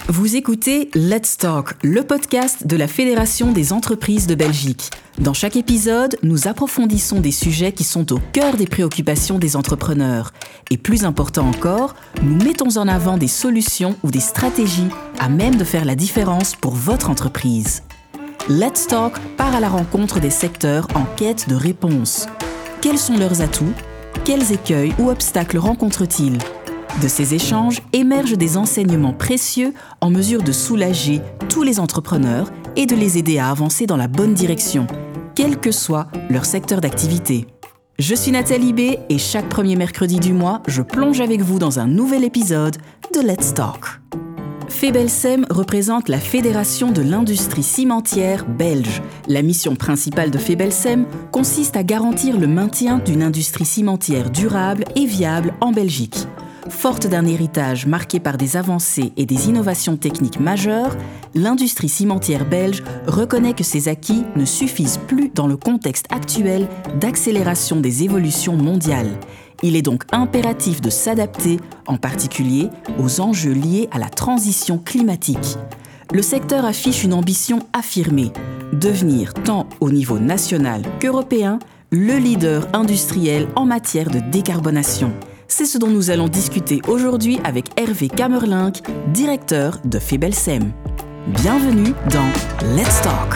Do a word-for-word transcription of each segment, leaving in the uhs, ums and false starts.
Vous écoutez Let's Talk, le podcast de la Fédération des entreprises de Belgique. Dans chaque épisode, nous approfondissons des sujets qui sont au cœur des préoccupations des entrepreneurs. Et plus important encore, nous mettons en avant des solutions ou des stratégies à même de faire la différence pour votre entreprise. Let's Talk part à la rencontre des secteurs en quête de réponses. Quels sont leurs atouts ? Quels écueils ou obstacles rencontrent-ils ? De ces échanges émergent des enseignements précieux en mesure de soulager tous les entrepreneurs et de les aider à avancer dans la bonne direction, quel que soit leur secteur d'activité. Je suis Nathalie B et chaque premier mercredi du mois, je plonge avec vous dans un nouvel épisode de Let's Talk. FEBELSEM représente la Fédération de l'industrie cimentière belge. La mission principale de FEBELSEM consiste à garantir le maintien d'une industrie cimentière durable et viable en Belgique. Forte d'un héritage marqué par des avancées et des innovations techniques majeures, l'industrie cimentière belge reconnaît que ces acquis ne suffisent plus dans le contexte actuel d'accélération des évolutions mondiales. Il est donc impératif de s'adapter, en particulier aux enjeux liés à la transition climatique. Le secteur affiche une ambition affirmée, devenir tant au niveau national qu'européen, le leader industriel en matière de décarbonation. C'est ce dont nous allons discuter aujourd'hui avec Hervé Kamerlingh, directeur de FEBELSEM. Bienvenue dans Let's Talk.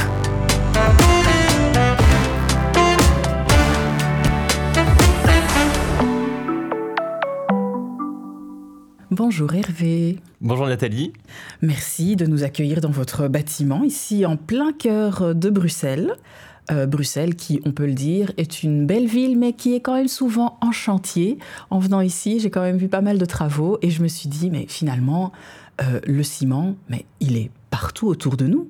Bonjour Hervé. Bonjour Nathalie. Merci de nous accueillir dans votre bâtiment, ici en plein cœur de Bruxelles. Euh, Bruxelles, qui, on peut le dire, est une belle ville, mais qui est quand même souvent en chantier. En venant ici, j'ai quand même vu pas mal de travaux et je me suis dit, mais finalement, euh, le ciment, mais il est partout autour de nous.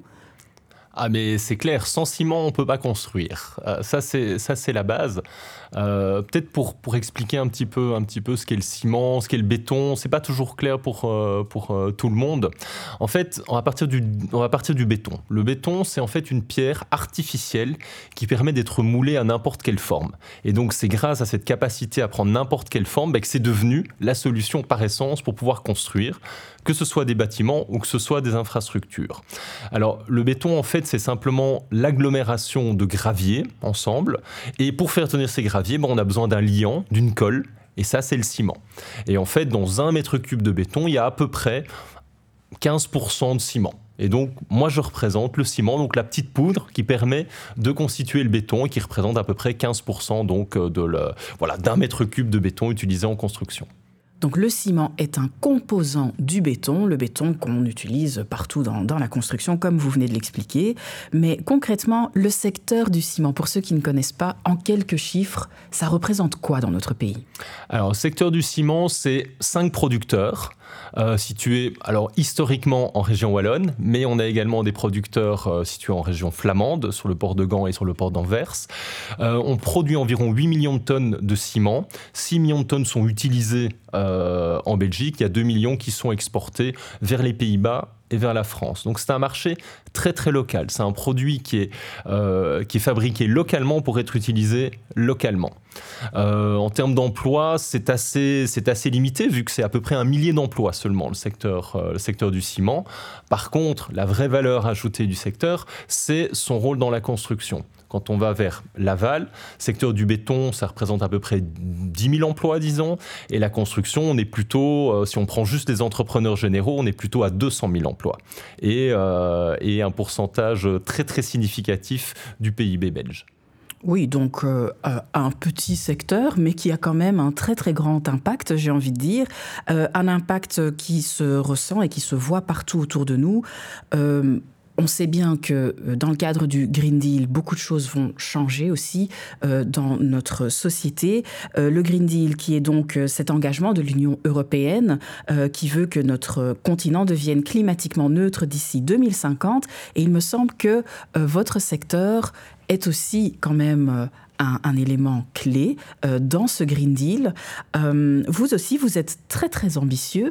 Ah mais c'est clair, sans ciment, on ne peut pas construire. Euh, ça, c'est, ça, c'est la base. Euh, peut-être pour, pour expliquer un petit, peu, un petit peu ce qu'est le ciment, ce qu'est le béton, ce n'est pas toujours clair pour, euh, pour euh, tout le monde. En fait, on va, partir du, on va partir du béton. Le béton, c'est en fait une pierre artificielle qui permet d'être moulée à n'importe quelle forme. Et donc, c'est grâce à cette capacité à prendre n'importe quelle forme bah, que c'est devenu la solution par essence pour pouvoir construire, que ce soit des bâtiments ou que ce soit des infrastructures. Alors, le béton, en fait, c'est simplement l'agglomération de gravier ensemble. Et pour faire tenir ces graviers, ben, on a besoin d'un liant, d'une colle. Et ça, c'est le ciment. Et en fait, dans un mètre cube de béton, il y a à peu près quinze pour cent de ciment. Et donc, moi, je représente le ciment, donc la petite poudre qui permet de constituer le béton et qui représente à peu près quinze pour cent donc, de le, voilà, d'un mètre cube de béton utilisé en construction. Donc le ciment est un composant du béton, le béton qu'on utilise partout dans, dans la construction, comme vous venez de l'expliquer. Mais concrètement, le secteur du ciment, pour ceux qui ne connaissent pas, en quelques chiffres, ça représente quoi dans notre pays ? Alors, le secteur du ciment, c'est cinq producteurs. Euh, situés alors, historiquement en région wallonne, mais on a également des producteurs euh, situés en région flamande, sur le port de Gand et sur le port d'Anvers. Euh, on produit environ huit millions de tonnes de ciment. six millions de tonnes sont utilisées euh, en Belgique. Il y a deux millions qui sont exportés vers les Pays-Bas et vers la France. Donc c'est un marché très très local. C'est un produit qui est, euh, qui est fabriqué localement pour être utilisé localement. Euh, en termes d'emploi, c'est assez, c'est assez limité vu que c'est à peu près un millier d'emplois seulement le secteur, euh, le secteur du ciment. Par contre, la vraie valeur ajoutée du secteur, c'est son rôle dans la construction. Quand on va vers l'aval, secteur du béton, ça représente à peu près dix mille emplois, disons. Et la construction, on est plutôt, euh, si on prend juste les entrepreneurs généraux, on est plutôt à deux cent mille emplois. Et, euh, et un pourcentage très, très significatif du P I B belge. Oui, donc euh, un petit secteur, mais qui a quand même un très très grand impact, j'ai envie de dire. Euh, un impact qui se ressent et qui se voit partout autour de nous. Euh, On sait bien que dans le cadre du Green Deal, beaucoup de choses vont changer aussi euh, dans notre société. Euh, le Green Deal qui est donc cet engagement de l'Union européenne euh, qui veut que notre continent devienne climatiquement neutre d'ici deux mille cinquante. Et il me semble que euh, votre secteur est aussi quand même euh, un, un élément clé euh, dans ce Green Deal. Euh, vous aussi, vous êtes très très ambitieux.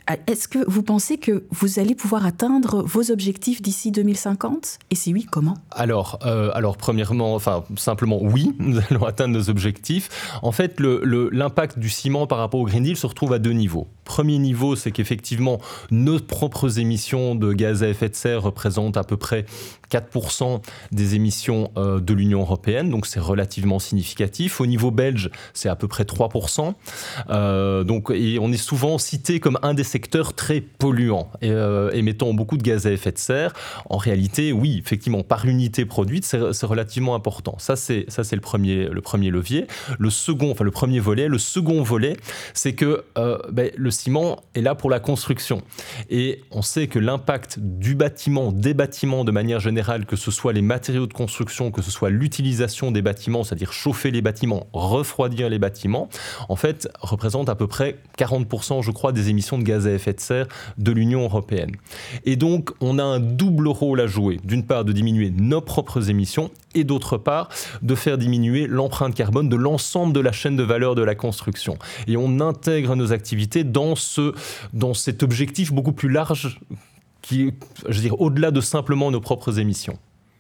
Est-ce que vous pensez que vous allez pouvoir atteindre vos objectifs d'ici deux mille cinquante ? Et si oui, comment ? Alors, euh, alors premièrement, enfin simplement oui, nous allons atteindre nos objectifs. En fait, le, le, l'impact du ciment par rapport au Green Deal se retrouve à deux niveaux. Premier niveau, c'est qu'effectivement, nos propres émissions de gaz à effet de serre représentent à peu près quatre pour cent des émissions euh, de l'Union européenne, donc c'est relativement significatif. Au niveau belge, c'est à peu près trois pour cent. Euh, donc, et on est souvent cité comme un des secteurs très polluants, et, euh, émettant beaucoup de gaz à effet de serre. En réalité, oui, effectivement, par unité produite, c'est, c'est relativement important. Ça, c'est, ça, c'est le premier, le premier levier. Le second, enfin le premier volet, le second volet, c'est que euh, ben, le ciment est là pour la construction. Et on sait que l'impact du bâtiment, des bâtiments de manière générale, que ce soit les matériaux de construction, que ce soit l'utilisation des bâtiments, c'est-à-dire chauffer les bâtiments, refroidir les bâtiments, en fait, représente à peu près quarante pour cent, je crois, des émissions de gaz à effet de serre de l'Union européenne. Et donc, on a un double rôle à jouer. D'une part, de diminuer nos propres émissions et d'autre part, de faire diminuer l'empreinte carbone de l'ensemble de la chaîne de valeur de la construction. Et on intègre nos activités dans, ce, dans cet objectif beaucoup plus large qui est, je veux dire, au-delà de simplement nos propres émissions.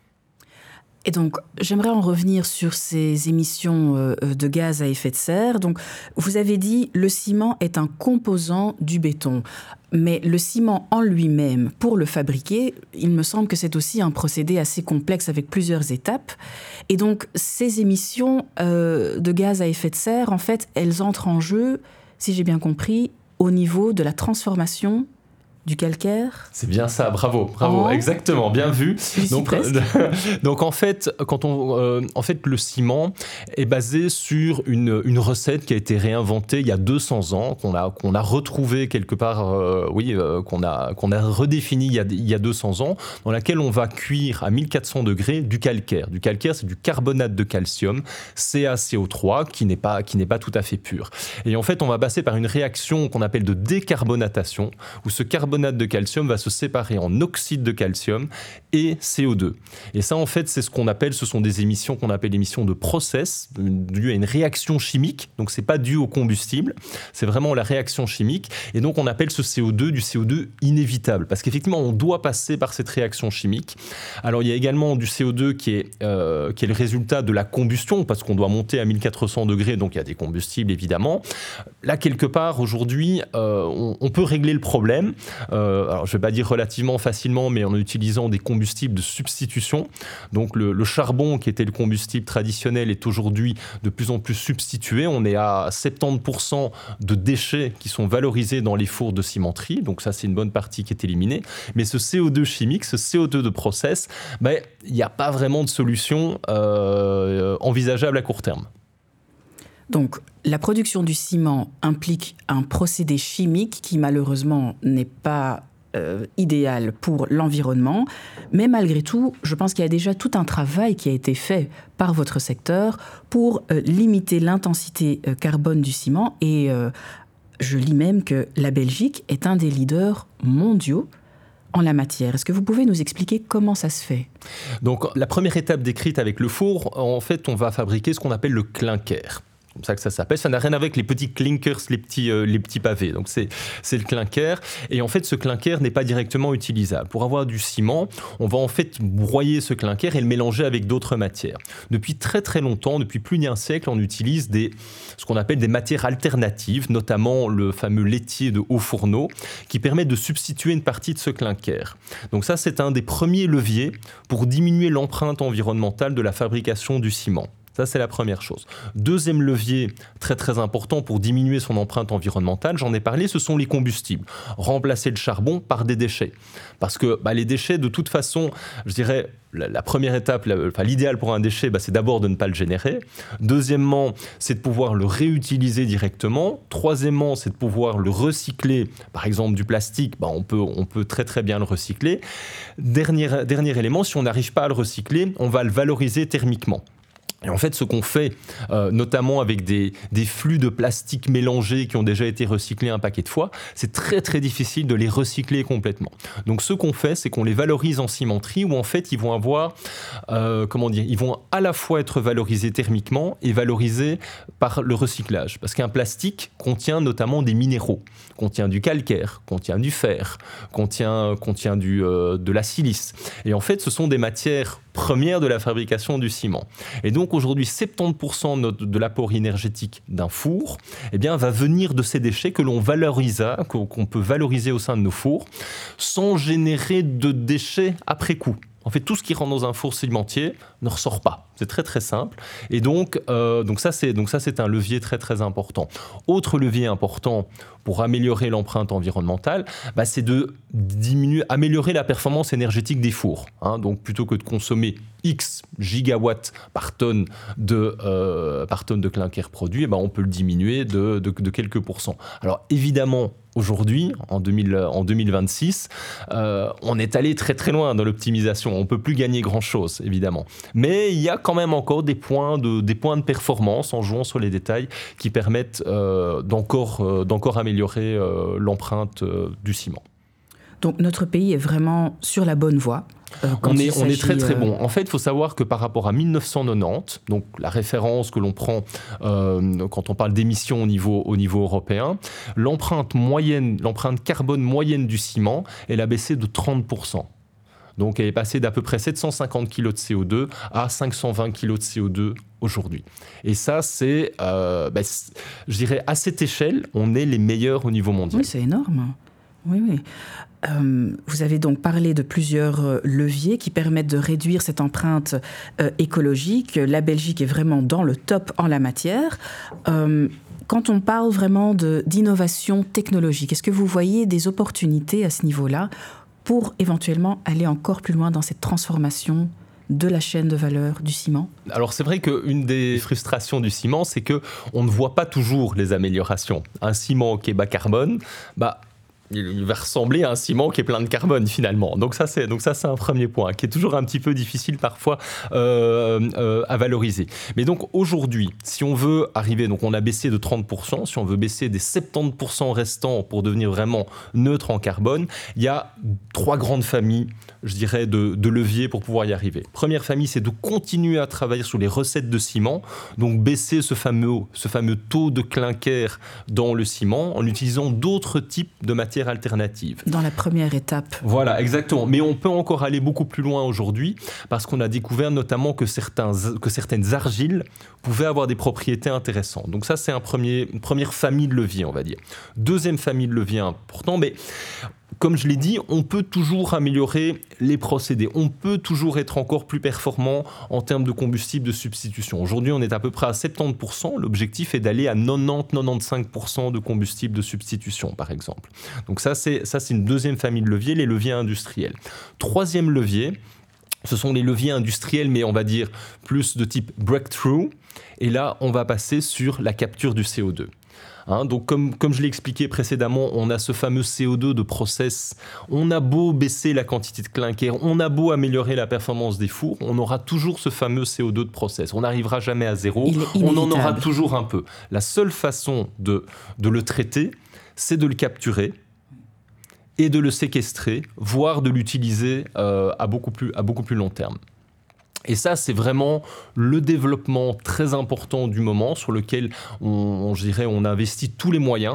Et donc, j'aimerais en revenir sur ces émissions euh, de gaz à effet de serre. Donc, vous avez dit le ciment est un composant du béton. Mais le ciment en lui-même, pour le fabriquer, il me semble que c'est aussi un procédé assez complexe avec plusieurs étapes. Et donc, ces émissions euh, de gaz à effet de serre, en fait, elles entrent en jeu, si j'ai bien compris, au niveau de la transformation du calcaire. C'est bien ça, bravo, bravo, oh. Exactement, bien vu. Donc, euh, donc en fait, quand on, euh, en fait, le ciment est basé sur une, une recette qui a été réinventée il y a deux cents ans, qu'on a, qu'on a retrouvée quelque part, euh, oui, euh, qu'on a, qu'on a redéfinie il y a, il y a deux cents ans, dans laquelle on va cuire à mille quatre cents degrés du calcaire. Du calcaire, c'est du carbonate de calcium, C a C O trois, qui n'est pas, qui n'est pas tout à fait pur. Et en fait, on va passer par une réaction qu'on appelle de décarbonatation, où ce carbonate de calcium va se séparer en oxyde de calcium et C O deux. Et ça, en fait, c'est ce qu'on appelle, ce sont des émissions qu'on appelle émissions de process, dues à une réaction chimique. Donc, c'est pas dû au combustible, c'est vraiment la réaction chimique. Et donc, on appelle ce C O deux du C O deux inévitable, parce qu'effectivement, on doit passer par cette réaction chimique. Alors, il y a également du C O deux qui est, euh, qui est le résultat de la combustion, parce qu'on doit monter à mille quatre cents degrés, donc il y a des combustibles, évidemment. Là, quelque part, aujourd'hui, euh, on, on peut régler le problème. Euh, alors je ne vais pas dire relativement facilement, mais en utilisant des combustibles de substitution. Donc le, le charbon, qui était le combustible traditionnel, est aujourd'hui de plus en plus substitué. On est à soixante-dix pour cent de déchets qui sont valorisés dans les fours de cimenterie. Donc ça, c'est une bonne partie qui est éliminée. Mais ce C O deux chimique, ce C O deux de process, ben, il n'y a pas vraiment de solution euh, envisageable à court terme. Donc, la production du ciment implique un procédé chimique qui, malheureusement, n'est pas euh, idéal pour l'environnement. Mais malgré tout, je pense qu'il y a déjà tout un travail qui a été fait par votre secteur pour euh, limiter l'intensité euh, carbone du ciment. Et euh, je lis même que la Belgique est un des leaders mondiaux en la matière. Est-ce que vous pouvez nous expliquer comment ça se fait ? Donc, la première étape décrite avec le four, en fait, on va fabriquer ce qu'on appelle le clinker. Comme ça que ça s'appelle. Ça n'a rien à voir avec les petits clinkers, les petits, euh, les petits pavés. Donc c'est, c'est le clinker. Et en fait, ce clinker n'est pas directement utilisable. Pour avoir du ciment, on va en fait broyer ce clinker et le mélanger avec d'autres matières. Depuis très très longtemps, depuis plus d'un siècle, on utilise des, ce qu'on appelle des matières alternatives, notamment le fameux laitier de haut fourneau, qui permet de substituer une partie de ce clinker. Donc ça, c'est un des premiers leviers pour diminuer l'empreinte environnementale de la fabrication du ciment. Ça, c'est la première chose. Deuxième levier très très important pour diminuer son empreinte environnementale, j'en ai parlé, ce sont les combustibles. Remplacer le charbon par des déchets. Parce que bah, les déchets, de toute façon, je dirais, la, la première étape, la, enfin, l'idéal pour un déchet, bah, c'est d'abord de ne pas le générer. Deuxièmement, c'est de pouvoir le réutiliser directement. Troisièmement, c'est de pouvoir le recycler. Par exemple, du plastique, bah, on peut, on peut très très bien le recycler. Dernier, dernier élément, si on n'arrive pas à le recycler, on va le valoriser thermiquement. Et en fait, ce qu'on fait, euh, notamment avec des, des flux de plastique mélangés qui ont déjà été recyclés un paquet de fois, c'est très très difficile de les recycler complètement. Donc ce qu'on fait, c'est qu'on les valorise en cimenterie, où en fait, ils vont avoir, euh, comment dire, ils vont à la fois être valorisés thermiquement et valorisés par le recyclage. Parce qu'un plastique contient notamment des minéraux, contient du calcaire, contient du fer, contient, contient du, euh, de la silice. Et en fait, ce sont des matières premières de la fabrication du ciment. Et donc aujourd'hui, soixante-dix pour cent de, notre, de l'apport énergétique d'un four eh bien, va venir de ces déchets que l'on valorisa, qu'on peut valoriser au sein de nos fours, sans générer de déchets après coup. En fait, tout ce qui rentre dans un four cimentier ne ressort pas. C'est très très simple. Et donc, euh, donc, ça, c'est, donc ça, c'est un levier très très important. Autre levier important pour améliorer l'empreinte environnementale, bah, c'est de diminuer, améliorer la performance énergétique des fours. Hein. Donc, plutôt que de consommer X gigawatts par tonne de, euh, par tonne de clinker produit, eh ben, on peut le diminuer de, de, de quelques pourcents. Alors, évidemment, aujourd'hui, en, deux mille, en deux mille vingt-six, euh, on est allé très très loin dans l'optimisation. On ne peut plus gagner grand-chose, évidemment. Mais il y a quand même encore des points de, des points de performance, en jouant sur les détails, qui permettent euh, d'encore, euh, d'encore améliorer euh, l'empreinte euh, du ciment. Donc notre pays est vraiment sur la bonne voie. Euh, on, est, on est très très bon. En fait, il faut savoir que par rapport à mille neuf cent quatre-vingt-dix, donc la référence que l'on prend euh, quand on parle d'émissions au niveau, au niveau européen, l'empreinte moyenne, l'empreinte carbone moyenne du ciment, elle a baissé de trente pour cent. Donc elle est passée d'à peu près sept cent cinquante kilos de C O deux à cinq cent vingt kilos de C O deux aujourd'hui. Et ça, c'est, euh, bah, c'est, je dirais, à cette échelle, on est les meilleurs au niveau mondial. Oui, c'est énorme. Oui, oui. Euh, vous avez donc parlé de plusieurs euh, leviers qui permettent de réduire cette empreinte euh, écologique. La Belgique est vraiment dans le top en la matière. Euh, quand on parle vraiment de, d'innovation technologique, est-ce que vous voyez des opportunités à ce niveau-là pour éventuellement aller encore plus loin dans cette transformation de la chaîne de valeur du ciment? Alors c'est vrai qu'une des frustrations du ciment, c'est qu'on ne voit pas toujours les améliorations. Un ciment qui est bas carbone, bah, il va ressembler à un ciment qui est plein de carbone finalement. Donc ça, c'est, donc ça, c'est un premier point qui est toujours un petit peu difficile parfois euh, euh, à valoriser. Mais donc aujourd'hui, si on veut arriver, donc on a baissé de trente pour cent, si on veut baisser des soixante-dix pour cent restants pour devenir vraiment neutre en carbone, il y a trois grandes familles, je dirais, de, de leviers pour pouvoir y arriver. Première famille, c'est de continuer à travailler sur les recettes de ciment, donc baisser ce fameux, ce fameux taux de clinker dans le ciment en utilisant d'autres types de matières alternatives. Dans la première étape. Voilà, exactement. Mais on peut encore aller beaucoup plus loin aujourd'hui parce qu'on a découvert notamment que, certains, que certaines argiles pouvaient avoir des propriétés intéressantes. Donc ça, c'est un premier, une première famille de leviers, on va dire. Deuxième famille de leviers important, mais comme je l'ai dit, on peut toujours améliorer les procédés. On peut toujours être encore plus performant en termes de combustible de substitution. Aujourd'hui, on est à peu près à soixante-dix pour cent. L'objectif est d'aller à quatre-vingt-dix à quatre-vingt-quinze pour cent de combustible de substitution, par exemple. Donc ça, c'est, ça, c'est une deuxième famille de leviers, les leviers industriels. Troisième levier, ce sont les leviers industriels, mais on va dire plus de type breakthrough. Et là, on va passer sur la capture du C O deux. Hein, donc comme, comme je l'ai expliqué précédemment, on a ce fameux C O deux de process. On a beau baisser la quantité de clinker, on a beau améliorer la performance des fours, on aura toujours ce fameux C O deux de process. On n'arrivera jamais à zéro, on en aura toujours un peu. La seule façon de, de le traiter, c'est de le capturer et de le séquestrer, voire de l'utiliser euh, à beaucoup plus, à beaucoup plus long terme. Et ça, c'est vraiment le développement très important du moment sur lequel on, on, je dirais, on investit tous les moyens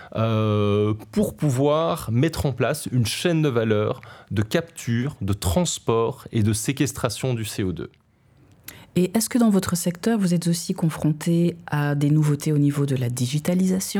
euh, pour pouvoir mettre en place une chaîne de valeur de capture, de transport et de séquestration du C O deux. Et est-ce que dans votre secteur, vous êtes aussi confronté à des nouveautés au niveau de la digitalisation ?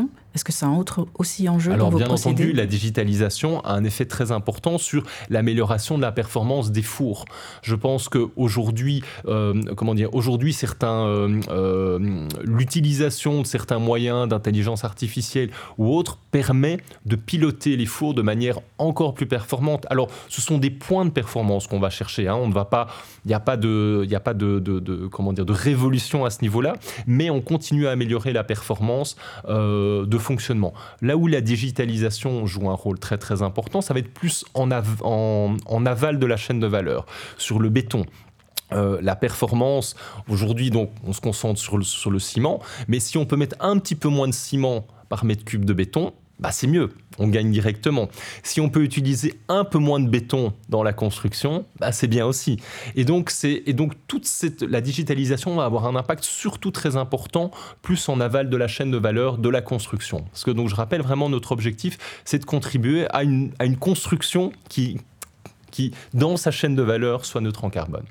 Est-ce que c'est un autre aussi enjeu Alors, dans vos bien procédés ? entendu, la digitalisation a un effet très important sur l'amélioration de la performance des fours. Je pense qu'aujourd'hui, euh, comment dire, aujourd'hui, certains, euh, euh, l'utilisation de certains moyens d'intelligence artificielle ou autres permet de piloter les fours de manière encore plus performante. Alors, ce sont des points de performance qu'on va chercher. Hein. On ne va pas, il n'y a pas de, il n'y a pas de, de, de, comment dire, de révolution à ce niveau-là, mais on continue à améliorer la performance euh, de fonctionnement. Là où la digitalisation joue un rôle très très important, ça va être plus en, av- en, en aval de la chaîne de valeur, sur le béton. Euh, la performance, aujourd'hui, donc, on se concentre sur le, sur le ciment, mais si on peut mettre un petit peu moins de ciment par mètre cube de béton, bah c'est mieux, on gagne directement. Si on peut utiliser un peu moins de béton dans la construction, bah c'est bien aussi. Et donc, c'est, et donc toute cette, la digitalisation va avoir un impact surtout très important, plus en aval de la chaîne de valeur de la construction. Parce que donc, je rappelle vraiment notre objectif, c'est de contribuer à une, à une construction qui, qui, dans sa chaîne de valeur, soit neutre en carbone.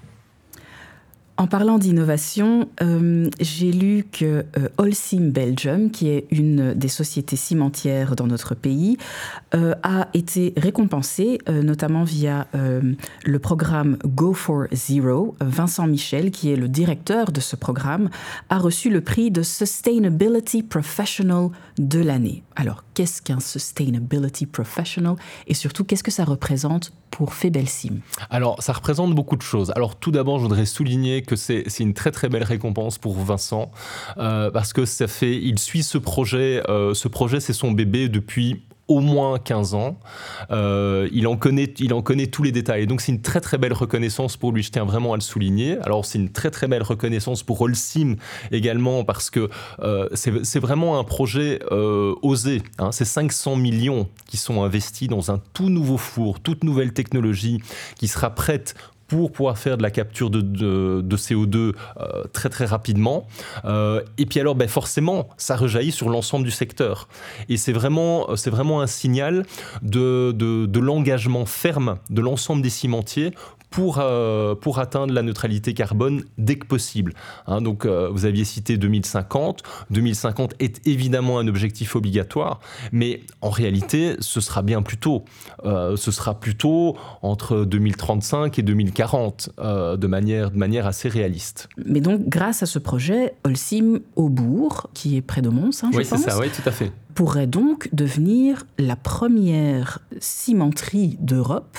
En parlant d'innovation, euh, j'ai lu que euh, Holcim Belgium, qui est une des sociétés cimentières dans notre pays, euh, a été récompensé, euh, notamment via euh, le programme Go for Zero. Vincent Michel, qui est le directeur de ce programme, a reçu le prix de Sustainability Professional de l'année. Alors, qu'est-ce qu'un Sustainability Professional et surtout, qu'est-ce que ça représente pour Febelsim? Alors, ça représente beaucoup de choses. Alors, tout d'abord, je voudrais souligner que c'est, c'est une très très belle récompense pour Vincent, euh, parce que ça fait, il suit ce projet, euh, ce projet c'est son bébé depuis au moins quinze ans. Euh, il, en connaît, il en connaît tous les détails. Et donc, c'est une très, très belle reconnaissance pour lui. Je tiens vraiment à le souligner. Alors, c'est une très, très belle reconnaissance pour Holcim également parce que euh, c'est, c'est vraiment un projet euh, osé. Hein. C'est cinq cents millions qui sont investis dans un tout nouveau four, toute nouvelle technologie qui sera prête pour pouvoir faire de la capture de, de, de C O deux euh, très très rapidement. Euh, et puis alors, ben forcément, ça rejaillit sur l'ensemble du secteur. Et c'est vraiment, c'est vraiment un signal de, de, de l'engagement ferme de l'ensemble des cimentiers pour, euh, pour atteindre la neutralité carbone dès que possible. Hein, donc, euh, vous aviez cité deux mille cinquante. deux mille cinquante est évidemment un objectif obligatoire, mais en réalité, ce sera bien plus tôt. Euh, ce sera plutôt entre deux mille trente-cinq et deux mille quarante, euh, de, manière, de manière assez réaliste. Mais donc, grâce à ce projet, Holcim Aubourg, qui est près de Mons, hein, je oui, pense, c'est ça, oui, tout à fait, pourrait donc devenir la première cimenterie d'Europe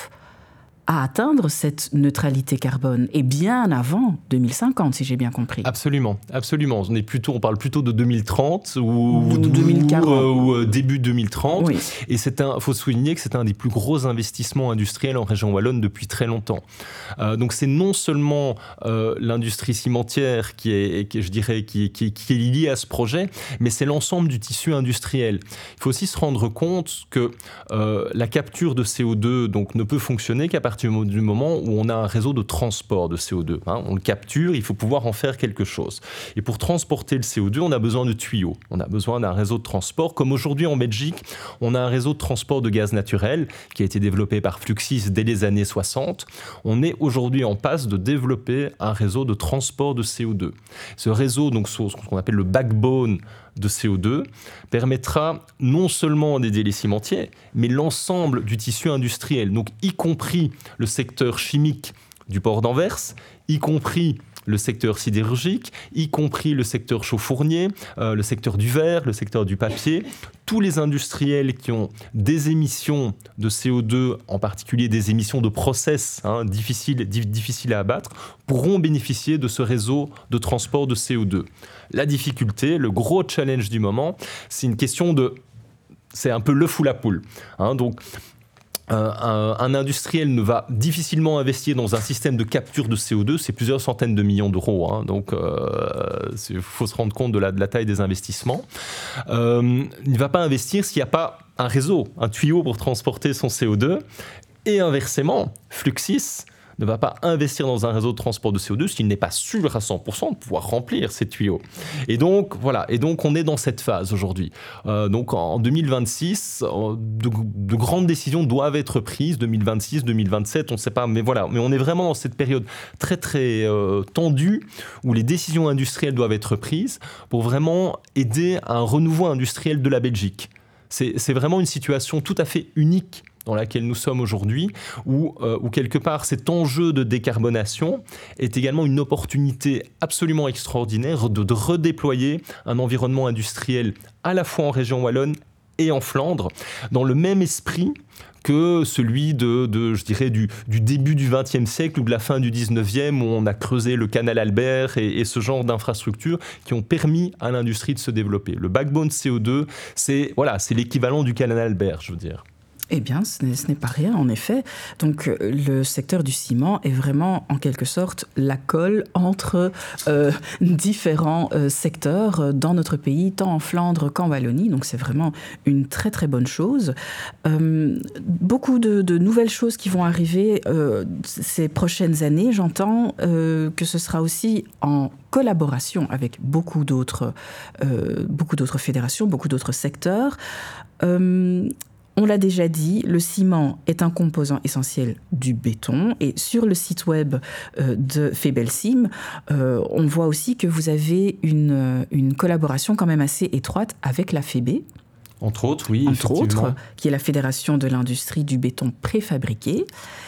à atteindre cette neutralité carbone, et bien avant deux mille cinquante, si j'ai bien compris. Absolument, absolument. On est plutôt, on parle plutôt de deux mille trente ou, ou deux mille quarante. Ou, ou début deux mille trente. Oui. Et c'est un, faut souligner que c'est un des plus gros investissements industriels en région wallonne depuis très longtemps. Euh, donc c'est non seulement euh, l'industrie cimentière qui est, qui, je dirais, qui, qui, qui est liée à ce projet, mais c'est l'ensemble du tissu industriel. Il faut aussi se rendre compte que euh, la capture de C O deux donc ne peut fonctionner qu'à partir du moment où on a un réseau de transport de C O deux. Hein. On le capture, il faut pouvoir en faire quelque chose. Et pour transporter le C O deux, on a besoin de tuyaux. On a besoin d'un réseau de transport. Comme aujourd'hui en Belgique, on a un réseau de transport de gaz naturel qui a été développé par Fluxys dès les années soixante. On est aujourd'hui en passe de développer un réseau de transport de C O deux. Ce réseau, donc ce qu'on appelle le backbone de C O deux, permettra non seulement d'aider les cimentiers, mais l'ensemble du tissu industriel, donc y compris le secteur chimique du port d'Anvers, y compris le secteur sidérurgique, y compris le secteur chauffournier, euh, le secteur du verre, le secteur du papier. Tous les industriels qui ont des émissions de C O deux, en particulier des émissions de process hein, difficiles, difficiles à abattre, pourront bénéficier de ce réseau de transport de C O deux. La difficulté, le gros challenge du moment, c'est une question de... C'est un peu l'œuf ou la poule. Hein, donc... Un, un, un industriel ne va difficilement investir dans un système de capture de C O deux, c'est plusieurs centaines de millions d'euros, hein, donc il euh, faut se rendre compte de la, de la taille des investissements. Euh, il ne va pas investir s'il n'y a pas un réseau, un tuyau pour transporter son C O deux, et inversement, Fluxys ne va pas investir dans un réseau de transport de C O deux s'il n'est pas sûr à cent pour cent de pouvoir remplir ces tuyaux. Et donc, voilà. Et donc, on est dans cette phase aujourd'hui. Euh, donc, en deux mille vingt-six, de, de grandes décisions doivent être prises. deux mille vingt-six, deux mille vingt-sept, on ne sait pas. Mais voilà. Mais on est vraiment dans cette période très, très euh, tendue où les décisions industrielles doivent être prises pour vraiment aider à un renouveau industriel de la Belgique. C'est, c'est vraiment une situation tout à fait unique dans laquelle nous sommes aujourd'hui, où, euh, où quelque part cet enjeu de décarbonation est également une opportunité absolument extraordinaire de, de redéployer un environnement industriel à la fois en région wallonne et en Flandre, dans le même esprit que celui de, de je dirais, du, du début du vingtième siècle ou de la fin du dix-neuvième, où on a creusé le canal Albert et, et ce genre d'infrastructures qui ont permis à l'industrie de se développer. Le backbone C O deux, c'est, voilà, c'est l'équivalent du canal Albert, je veux dire. Eh bien, ce n'est, ce n'est pas rien, en effet. Donc, le secteur du ciment est vraiment, en quelque sorte, la colle entre euh, différents euh, secteurs dans notre pays, tant en Flandre qu'en Wallonie. Donc, c'est vraiment une très, très bonne chose. Euh, beaucoup de, de nouvelles choses qui vont arriver euh, ces prochaines années. J'entends euh, que ce sera aussi en collaboration avec beaucoup d'autres, euh, beaucoup d'autres fédérations, beaucoup d'autres secteurs. Euh, On l'a déjà dit, le ciment est un composant essentiel du béton. Et sur le site web euh, de Febelsim, euh, on voit aussi que vous avez une, une collaboration quand même assez étroite avec la F E B E. Entre autres, oui, Entre autres, qui est la Fédération de l'industrie du béton préfabriqué.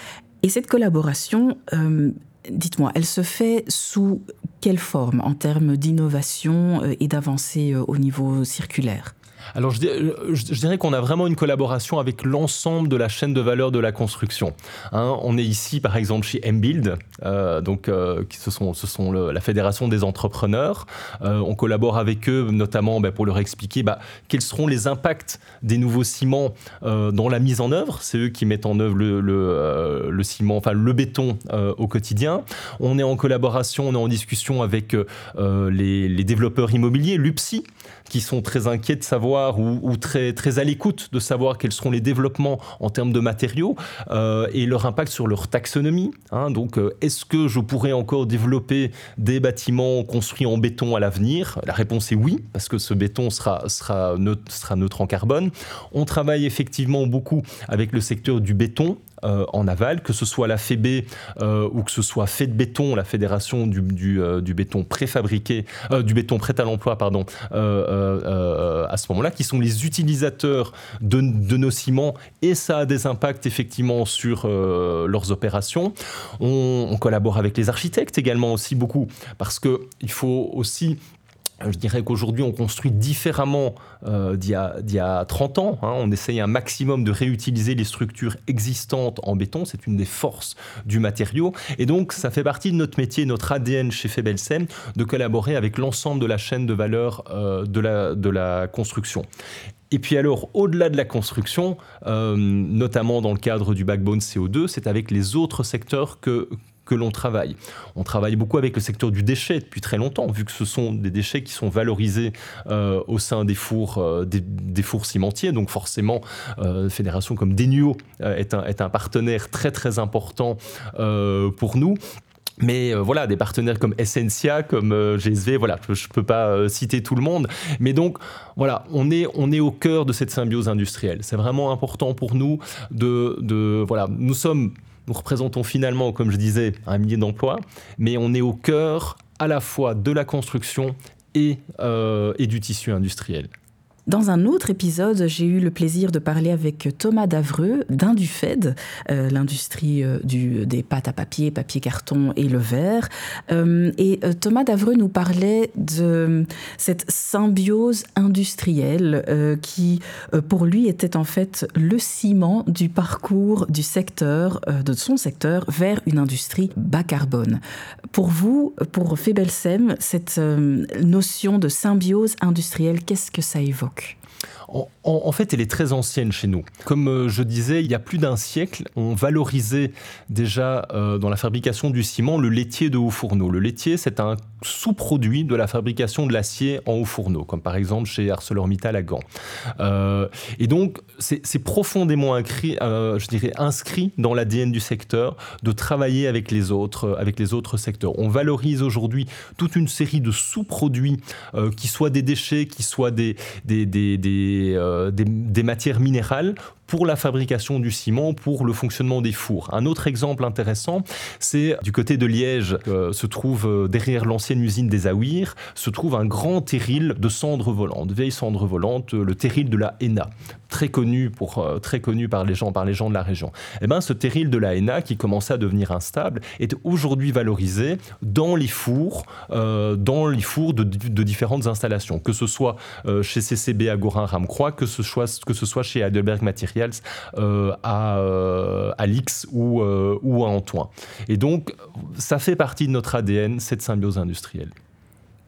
Et cette collaboration, euh, dites-moi, elle se fait sous quelle forme en termes d'innovation et d'avancée au niveau circulaire ? Alors je, je, je dirais qu'on a vraiment une collaboration avec l'ensemble de la chaîne de valeur de la construction. Hein, on est ici par exemple chez M-Build, euh, donc, euh, qui, ce sont, ce sont le, la fédération des entrepreneurs. Euh, on collabore avec eux notamment bah, pour leur expliquer bah, quels seront les impacts des nouveaux ciments euh, dans la mise en œuvre. C'est eux qui mettent en œuvre le, le, euh, le ciment, enfin le béton euh, au quotidien. On est en collaboration, on est en discussion avec euh, les, les développeurs immobiliers, l'U P S I, qui sont très inquiets de savoir ou, ou très, très à l'écoute de savoir quels seront les développements en termes de matériaux euh, et leur impact sur leur taxonomie. Hein. Donc, euh, est-ce que je pourrais encore développer des bâtiments construits en béton à l'avenir ? La réponse est oui, parce que ce béton sera, sera, neutre, sera neutre en carbone. On travaille effectivement beaucoup avec le secteur du béton, Euh, en aval, que ce soit la F E B E euh, ou que ce soit Fait de Béton, la fédération du, du, euh, du béton préfabriqué, euh, du béton prêt à l'emploi, pardon, euh, euh, à ce moment-là, qui sont les utilisateurs de, de nos ciments, et ça a des impacts effectivement sur euh, leurs opérations. On, on collabore avec les architectes également aussi beaucoup, parce qu'il faut aussi... Je dirais qu'aujourd'hui, on construit différemment euh, d'il y a, d'il y a trente ans. Hein. On essaye un maximum de réutiliser les structures existantes en béton. C'est une des forces du matériau. Et donc, ça fait partie de notre métier, notre A D N chez Febelsim, de collaborer avec l'ensemble de la chaîne de valeur euh, de, la, de la construction. Et puis alors, au-delà de la construction, euh, notamment dans le cadre du backbone C O deux, c'est avec les autres secteurs que... que l'on travaille. On travaille beaucoup avec le secteur du déchet depuis très longtemps, vu que ce sont des déchets qui sont valorisés euh, au sein des fours, euh, des, des fours cimentiers. Donc forcément, euh, une fédération comme Denio euh, est, un, est un partenaire très très important euh, pour nous. Mais euh, voilà, des partenaires comme Essentia, comme euh, G S V, voilà, je ne peux pas euh, citer tout le monde. Mais donc, voilà, on est, on est au cœur de cette symbiose industrielle. C'est vraiment important pour nous de... de voilà, nous sommes... Nous représentons finalement, comme je disais, un millier d'emplois, mais on est au cœur à la fois de la construction et, euh, et du tissu industriel. Dans un autre épisode, j'ai eu le plaisir de parler avec Thomas Davreux d'Indufed, euh, l'industrie euh, du, des pâtes à papier, papier carton et le verre. Euh, et euh, Thomas Davreux nous parlait de cette symbiose industrielle euh, qui, euh, pour lui, était en fait le ciment du parcours du secteur, euh, de son secteur, vers une industrie bas carbone. Pour vous, pour Febelsim, cette euh, notion de symbiose industrielle, qu'est-ce que ça évoque ? En, en, en fait, elle est très ancienne chez nous. Comme euh, je disais, il y a plus d'un siècle, on valorisait déjà euh, dans la fabrication du ciment le laitier de haut fourneau. Le laitier, c'est un sous-produit de la fabrication de l'acier en haut fourneau, comme par exemple chez ArcelorMittal à Gand. Euh, et donc, c'est, c'est profondément inscrit, euh, je dirais, inscrit dans l'A D N du secteur de travailler avec les autres, avec les autres secteurs. On valorise aujourd'hui toute une série de sous-produits, euh, qui soient des déchets, qui soient des, des, des, des, euh, des, des matières minérales, pour la fabrication du ciment, pour le fonctionnement des fours. Un autre exemple intéressant, c'est du côté de Liège, euh, se trouve euh, derrière l'ancienne usine des Aouirs, se trouve un grand terril de cendres volantes, vieilles cendres volantes, le terril de la Héna, très connu, pour, euh, très connu par, les gens, par les gens de la région. Et ben, ce terril de la Héna, qui commençait à devenir instable, est aujourd'hui valorisé dans les fours, euh, dans les fours de, de différentes installations, que ce soit euh, chez C C B à Gorin-Ramcroix, que ce soit, que ce soit chez Heidelberg Materials, Euh, à, euh, à Lix ou, euh, ou à Antoine. Et donc, ça fait partie de notre A D N, cette symbiose industrielle.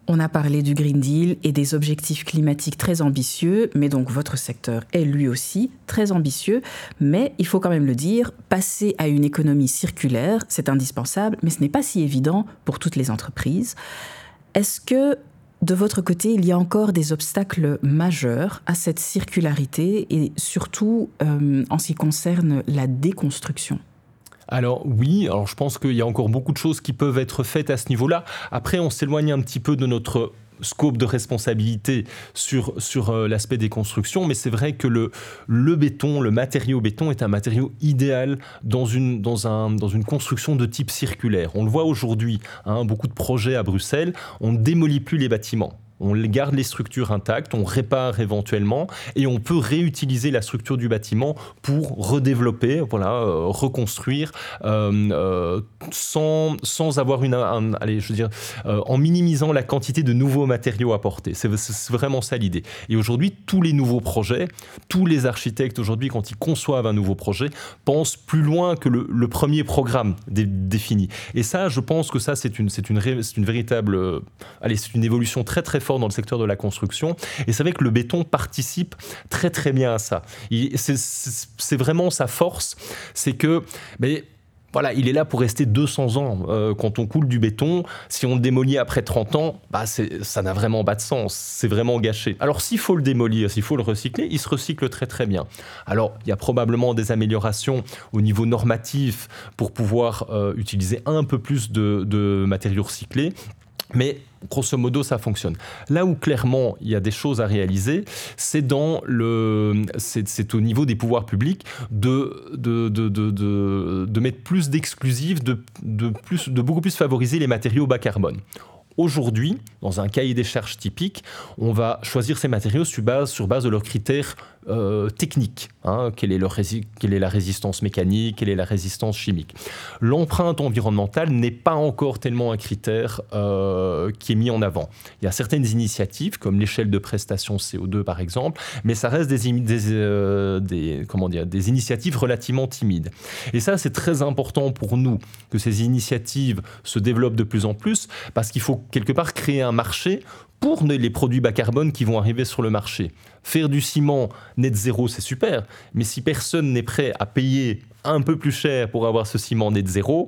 On a parlé du Green Deal et des objectifs climatiques très ambitieux, mais donc votre secteur est lui aussi très ambitieux. Mais il faut quand même le dire, passer à une économie circulaire, c'est indispensable, mais ce n'est pas si évident pour toutes les entreprises. Est-ce que, de votre côté, il y a encore des obstacles majeurs à cette circularité et surtout euh, en ce qui concerne la déconstruction ? Alors oui, alors je pense qu'il y a encore beaucoup de choses qui peuvent être faites à ce niveau-là. Après, on s'éloigne un petit peu de notre scope de responsabilité sur, sur euh, l'aspect des constructions, mais c'est vrai que le, le béton, le matériau béton est un matériau idéal dans une, dans un, dans une construction de type circulaire. On le voit aujourd'hui, hein, beaucoup de projets à Bruxelles, on ne démolit plus les bâtiments. On garde les structures intactes, on répare éventuellement et on peut réutiliser la structure du bâtiment pour redévelopper, voilà, euh, reconstruire euh, euh, sans, sans avoir une... Un, allez, je veux dire, euh, en minimisant la quantité de nouveaux matériaux apportés. C'est, c'est vraiment ça l'idée. Et aujourd'hui, tous les nouveaux projets, tous les architectes aujourd'hui, quand ils conçoivent un nouveau projet, pensent plus loin que le, le premier programme dé, défini. Et ça, je pense que ça, c'est une, c'est une, c'est une véritable... Euh, allez, c'est une évolution très très forte dans le secteur de la construction, et c'est vrai que le béton participe très très bien à ça. Il, c'est, c'est, c'est vraiment sa force, c'est que mais, voilà, il est là pour rester deux cents ans. Euh, quand on coule du béton, si on le démolit après trente ans, bah c'est, ça n'a vraiment pas de sens, c'est vraiment gâché. Alors s'il faut le démolir, s'il faut le recycler, il se recycle très très bien. Alors il y a probablement des améliorations au niveau normatif pour pouvoir euh, utiliser un peu plus de, de matériaux recyclés, mais grosso modo, ça fonctionne. Là où clairement il y a des choses à réaliser, c'est dans le, c'est, c'est au niveau des pouvoirs publics de de de de de, de mettre plus d'exclusifs, de de plus de beaucoup plus favoriser les matériaux bas carbone. Aujourd'hui, dans un cahier des charges typique, on va choisir ces matériaux sur base, sur base de leurs critères euh, techniques. Hein, quelle est leur rési- quelle est la résistance mécanique, quelle est la résistance chimique. L'empreinte environnementale n'est pas encore tellement un critère euh, qui est mis en avant. Il y a certaines initiatives, comme l'échelle de prestation C O deux par exemple, mais ça reste des, des, euh, des, comment dire, des initiatives relativement timides. Et ça, c'est très important pour nous, que ces initiatives se développent de plus en plus, parce qu'il faut quelque part créer un marché pour les produits bas carbone qui vont arriver sur le marché. Faire du ciment net zéro, c'est super, mais si personne n'est prêt à payer un peu plus cher pour avoir ce ciment net zéro,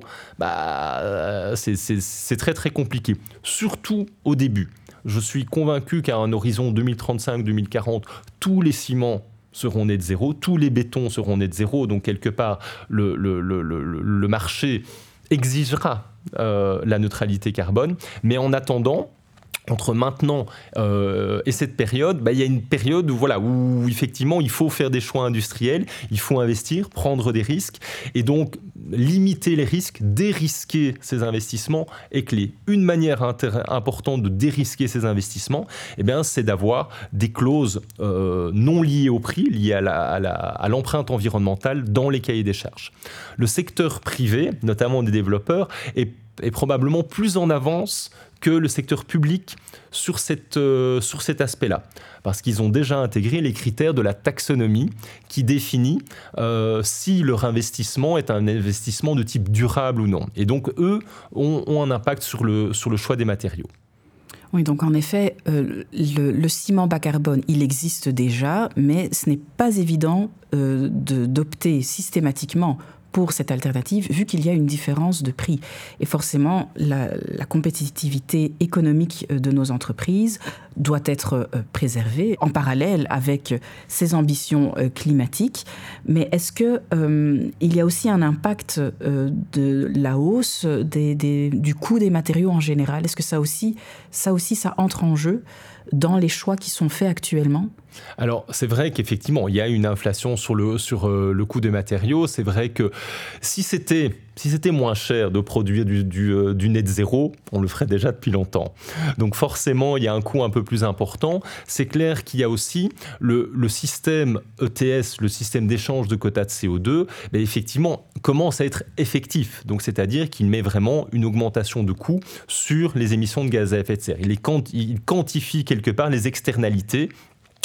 bah, c'est, c'est, c'est très très compliqué, surtout au début. Je suis convaincu qu'à un horizon deux mille trente-cinq deux mille quarante, tous les ciments seront net zéro, tous les bétons seront net zéro, donc quelque part, le, le, le, le, le marché exigera euh, la neutralité carbone, mais en attendant, entre maintenant euh, et cette période, bah, il y a une période où, voilà, où effectivement il faut faire des choix industriels, il faut investir, prendre des risques, et donc limiter les risques, dérisquer ces investissements est clé. Une manière intér- importante de dérisquer ces investissements, eh bien, c'est d'avoir des clauses euh, non liées au prix, liées à, la, à, la, à l'empreinte environnementale dans les cahiers des charges. Le secteur privé, notamment des développeurs, est, est probablement plus en avance que le secteur public sur, cette, euh, sur cet aspect-là. Parce qu'ils ont déjà intégré les critères de la taxonomie qui définit euh, si leur investissement est un investissement de type durable ou non. Et donc, eux ont, ont un impact sur le, sur le choix des matériaux. Oui, donc en effet, euh, le, le ciment bas carbone, il existe déjà, mais ce n'est pas évident euh, de, d'opter systématiquement pour cette alternative, vu qu'il y a une différence de prix. Et forcément, la, la compétitivité économique de nos entreprises doit être euh, préservée en parallèle avec ces ambitions euh, climatiques. Mais est-ce que euh, il y a aussi un impact euh, de la hausse des, des, du coût des matériaux en général ? Est-ce que ça aussi, ça aussi, ça entre en jeu dans les choix qui sont faits actuellement ? Alors, c'est vrai qu'effectivement, il y a une inflation sur le, sur, euh, le coût des matériaux. C'est vrai que si c'était, si c'était moins cher de produire du, du, euh, du net zéro, on le ferait déjà depuis longtemps. Donc forcément, il y a un coût un peu plus important. C'est clair qu'il y a aussi le, le système E T S, le système d'échange de quotas de C O deux, mais effectivement, commence à être effectif. Donc, c'est-à-dire qu'il met vraiment une augmentation de coût sur les émissions de gaz à effet de serre. Il, est quanti- il quantifie quelque part les externalités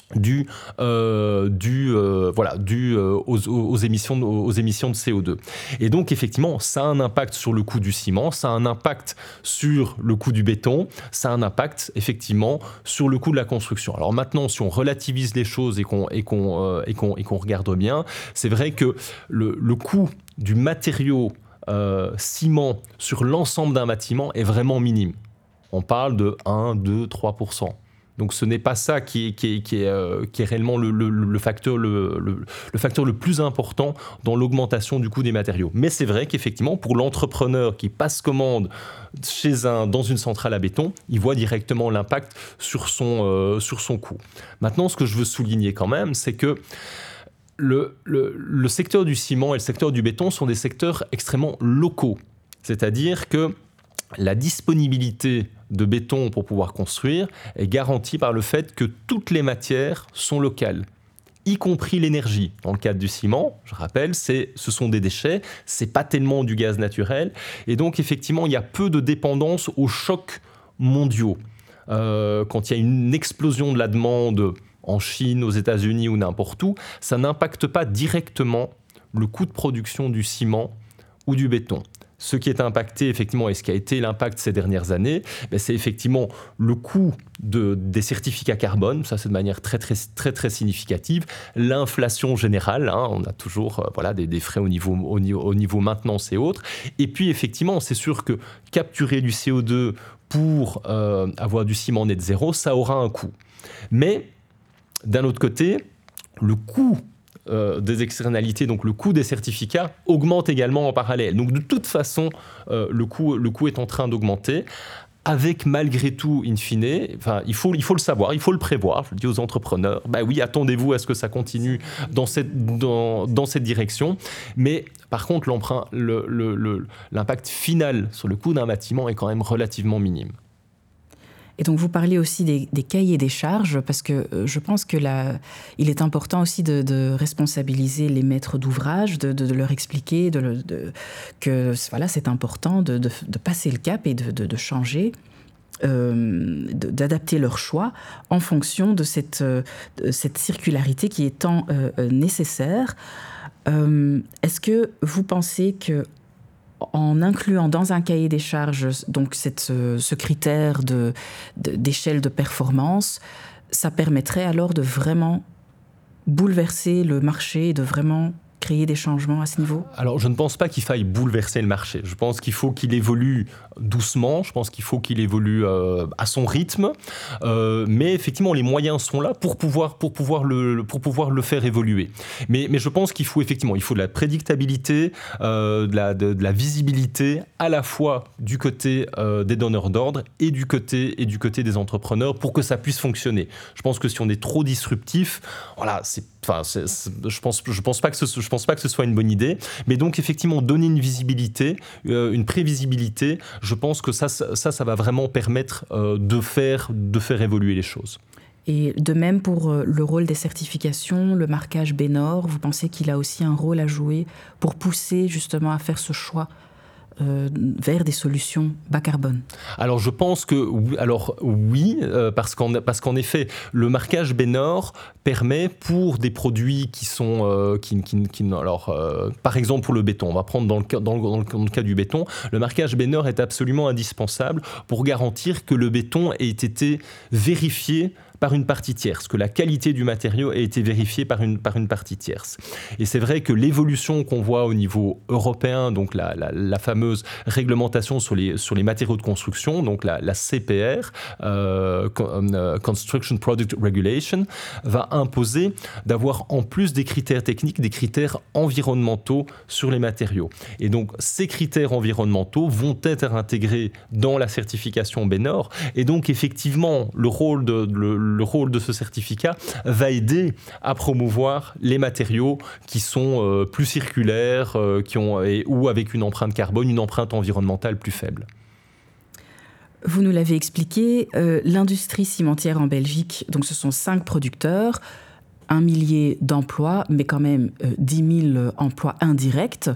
dû, euh, dû, euh, voilà, dû euh, aux, aux, émissions, aux émissions de C O deux. Et donc, effectivement, ça a un impact sur le coût du ciment, ça a un impact sur le coût du béton, ça a un impact, effectivement, sur le coût de la construction. Alors maintenant, si on relativise les choses et qu'on, et qu'on, euh, et qu'on, et qu'on regarde bien, c'est vrai que le, le coût du matériau euh, ciment sur l'ensemble d'un bâtiment est vraiment minime. On parle de un, deux, trois pour cent. Donc ce n'est pas ça qui est, qui est, qui est, euh, qui est réellement le, le, le, facteur, le, le, le facteur le plus important dans l'augmentation du coût des matériaux. Mais c'est vrai qu'effectivement, pour l'entrepreneur qui passe commande chez un, dans une centrale à béton, il voit directement l'impact sur son, euh, sur son coût. Maintenant, ce que je veux souligner quand même, c'est que le, le, le secteur du ciment et le secteur du béton sont des secteurs extrêmement locaux. C'est-à-dire que la disponibilité de béton pour pouvoir construire est garantie par le fait que toutes les matières sont locales, y compris l'énergie. Dans le cadre du ciment, je rappelle, c'est, ce sont des déchets, c'est pas tellement du gaz naturel, et donc effectivement, il y a peu de dépendance aux chocs mondiaux. Euh, quand il y a une explosion de la demande en Chine, aux États-Unis ou n'importe où, ça n'impacte pas directement le coût de production du ciment ou du béton. Ce qui est impacté, effectivement, et ce qui a été l'impact ces dernières années, ben c'est effectivement le coût de, des certificats carbone, ça c'est de manière très très très, très significative, l'inflation générale, hein, on a toujours euh, voilà, des, des frais au niveau, au, niveau, au niveau maintenance et autres, et puis effectivement, c'est sûr que capturer du C O deux pour euh, avoir du ciment net zéro, ça aura un coût. Mais d'un autre côté, le coût Euh, des externalités, donc le coût des certificats, augmente également en parallèle. Donc de toute façon, euh, le coût, le coût est en train d'augmenter, avec malgré tout, in fine, enfin, il faut, il faut le savoir, il faut le prévoir. Je le dis aux entrepreneurs, bah oui, attendez-vous à ce que ça continue dans cette, dans, dans cette direction. Mais par contre, l'emprunt, le, le, le, l'impact final sur le coût d'un bâtiment est quand même relativement minime. Et donc, vous parlez aussi des, des cahiers des charges, parce que euh, je pense que là, il est important aussi de, de responsabiliser les maîtres d'ouvrage, de, de, de leur expliquer de, de, que voilà, c'est important de, de, de passer le cap et de, de, de changer, euh, de, d'adapter leur choix en fonction de cette, de cette circularité qui est tant euh, nécessaire. Euh, est-ce que vous pensez que en incluant dans un cahier des charges donc cette, ce, ce critère de, de, d'échelle de performance, ça permettrait alors de vraiment bouleverser le marché et de vraiment créer des changements à ce niveau ? Alors, je ne pense pas qu'il faille bouleverser le marché. Je pense qu'il faut qu'il évolue doucement. Je pense qu'il faut qu'il évolue euh, à son rythme. Euh, mais effectivement, les moyens sont là pour pouvoir, pour pouvoir, le, pour pouvoir le faire évoluer. Mais, mais je pense qu'il faut effectivement il faut de la prédictabilité, euh, de, la, de, de la visibilité, à la fois du côté euh, des donneurs d'ordre et du côté, et du côté des entrepreneurs pour que ça puisse fonctionner. Je pense que si on est trop disruptif, voilà, c'est Enfin, c'est, c'est, je pense, je pense pas que ce, je pense pas que ce soit une bonne idée. Mais donc effectivement, donner une visibilité, euh, une prévisibilité, je pense que ça, ça, ça va vraiment permettre euh, de faire, de faire évoluer les choses. Et de même pour euh, le rôle des certifications, le marquage Bénor, vous pensez qu'il a aussi un rôle à jouer pour pousser justement à faire ce choix Euh, vers des solutions bas carbone? Alors je pense que alors oui, euh, parce qu'en parce qu'en effet le marquage Bénor permet pour des produits qui sont euh, qui, qui, qui alors euh, par exemple pour le béton, on va prendre dans le cas dans le, dans le, dans le cas du béton, le marquage Bénor est absolument indispensable pour garantir que le béton ait été vérifié par une partie tierce, que la qualité du matériau a été vérifiée par une, par une partie tierce. Et c'est vrai que l'évolution qu'on voit au niveau européen, donc la, la, la fameuse réglementation sur les, sur les matériaux de construction, donc la, la C P R, euh, Construction Product Regulation, va imposer d'avoir en plus des critères techniques, des critères environnementaux sur les matériaux. Et donc ces critères environnementaux vont être intégrés dans la certification Bénor. Et donc effectivement, le rôle de, de le rôle de ce certificat va aider à promouvoir les matériaux qui sont euh, plus circulaires euh, qui ont, et, ou avec une empreinte carbone, une empreinte environnementale plus faible. Vous nous l'avez expliqué, euh, l'industrie cimentière en Belgique, donc ce sont cinq producteurs. un millier d'emplois, mais quand même euh, dix mille emplois indirects.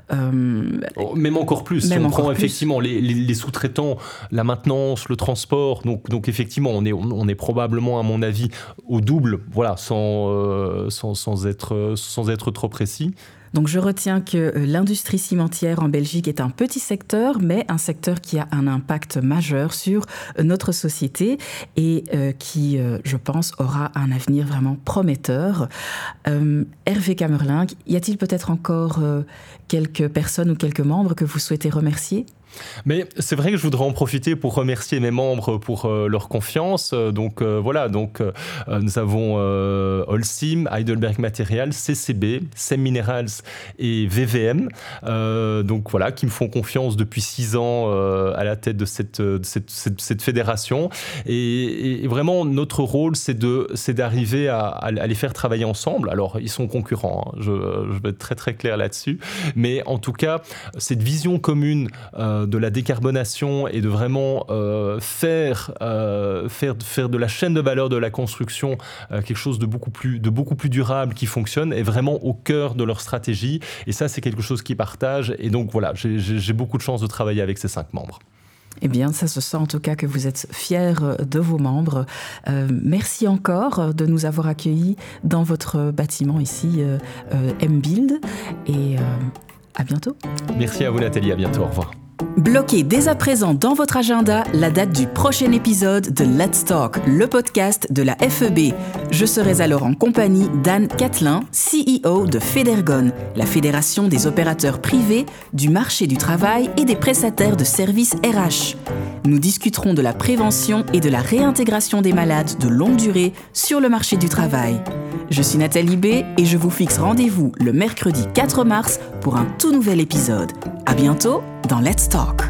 Euh, oh, même encore plus. Même si on encore prend plus. effectivement les, les, les sous-traitants, la maintenance, le transport. Donc, donc effectivement, on est, on est probablement, à mon avis, au double, voilà, sans, euh, sans, sans, être, sans être trop précis. Donc je retiens que l'industrie cimentière en Belgique est un petit secteur, mais un secteur qui a un impact majeur sur notre société et euh, qui, euh, je pense, aura un avenir vraiment prometteur. Euh, Hervé Kamerlingh, y a-t-il peut-être encore euh, quelques personnes ou quelques membres que vous souhaitez remercier ? Mais c'est vrai que je voudrais en profiter pour remercier mes membres pour euh, leur confiance. Donc euh, voilà, donc euh, nous avons euh, Holcim, Heidelberg Materials, C C B, Sem Minerals et V V M. Euh, donc voilà, qui me font confiance depuis six ans euh, à la tête de cette, de cette, cette, cette fédération. Et, et vraiment, notre rôle, c'est de, c'est d'arriver à, à les faire travailler ensemble. Alors, ils sont concurrents, hein, je, je vais être très très clair là-dessus. Mais en tout cas, cette vision commune euh, de la décarbonation et de vraiment euh, faire, euh, faire, faire de la chaîne de valeur de la construction euh, quelque chose de beaucoup, plus, de beaucoup plus durable qui fonctionne est vraiment au cœur de leur stratégie. Et ça, c'est quelque chose qu'ils partagent. Et donc, voilà, j'ai, j'ai beaucoup de chance de travailler avec ces cinq membres. Eh bien, ça se sent en tout cas que vous êtes fiers de vos membres. Euh, merci encore de nous avoir accueillis dans votre bâtiment ici, euh, euh, M-Build. Et euh, à bientôt. Merci à vous, Nathalie. À bientôt. Au revoir. Bloquez dès à présent dans votre agenda la date du prochain épisode de Let's Talk, le podcast de la F E B. Je serai alors en compagnie d'Anne Catelin, C E O de Federgon, la fédération des opérateurs privés, du marché du travail et des prestataires de services R H. Nous discuterons de la prévention et de la réintégration des malades de longue durée sur le marché du travail. Je suis Nathalie B et je vous fixe rendez-vous le mercredi quatre mars pour un tout nouvel épisode. À bientôt dans Let's Talk.